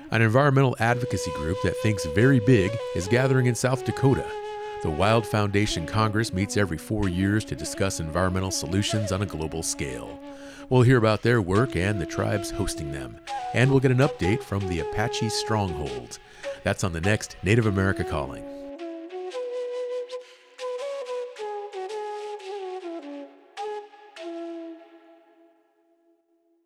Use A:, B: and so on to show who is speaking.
A: An environmental advocacy group that thinks very big is gathering in South Dakota. The Wild Foundation Congress meets every 4 years to discuss environmental solutions on a global scale. We'll hear about their work and the tribes hosting them. And we'll get an update from the Apache stronghold. That's on the next Native America Calling.